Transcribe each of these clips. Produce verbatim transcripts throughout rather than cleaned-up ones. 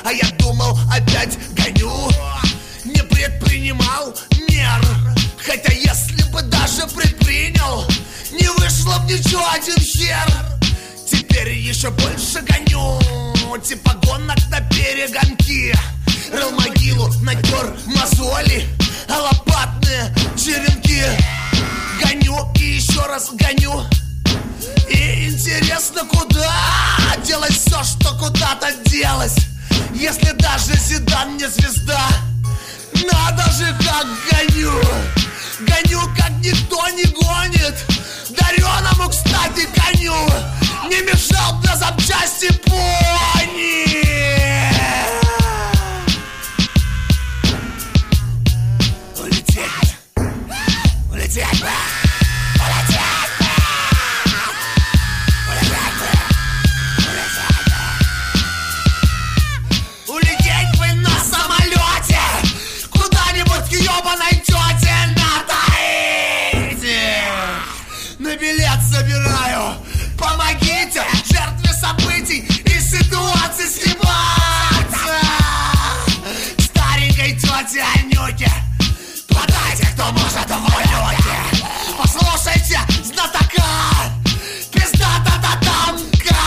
а я думал, опять гоню. Не предпринимал мер, хотя если бы даже предпринял, не вышло б ничего, один хер. Теперь еще больше гоню, типа гонок на перегонки. Рыл могилу, натер мозоли, а лопатные черенки. Гоню и еще раз гоню. И интересно, куда делать все, что куда-то делось, если даже Зидан не звезда. Надо же, как гоню. Гоню, как никто не гонит. Дареному, кстати, коню не мешал б на запчасти пони. Улететь, улететь бы, улететь бы, улететь бы, улететь бы. Улететь бы на самолете куда-нибудь к ебаной тете на Таити. На билет собираю, помогите жертве событий и ситуации съебаться. Старенькой тете Анюке подайте, кто может в валюте. Послушайте знатока, пизда-та-та-тамка.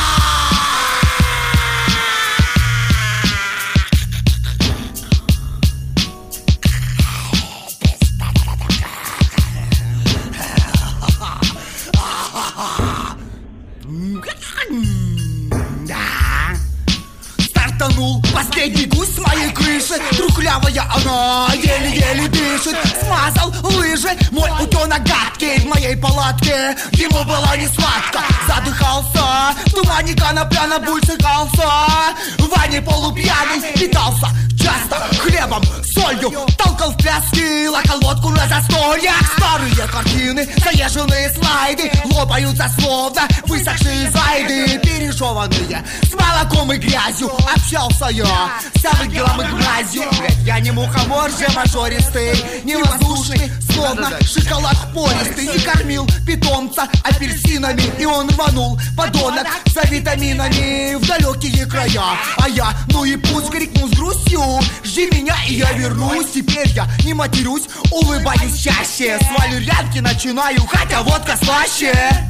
Стартанул последний гусь с моей крыши. Трухлявая она еле-еле дышит. Смазал лыжи мой утенок гадкий в моей палатке. Ему было не сладко, задыхался. В тумане конопля на бульцехался. Ваня полупьяный питался часто хлебом, солью, толкал в пляски, лакал водку на застольях. Старые картины, заезженные слайды лопаются словно высохшие зайды. Пережеванные с молоком и грязью общался я с ангелом и грязью. Я не мухомор же мажористый, не воздушный, словно шоколад пористый. Не кормил питомца апельсинами, и он рванул, подонок, за витаминами в далекие края. А я, ну и пусть, крикнул с грустью: жди меня, и я вернусь. Теперь я не матерюсь, улыбаюсь чаще. Свалю рянки, начинаю, хотя водка слаще.